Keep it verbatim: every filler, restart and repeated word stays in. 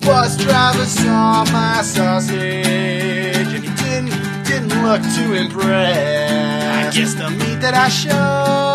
bus driver saw my sausage and he didn't, didn't look too impressed. I guess the meat that I showed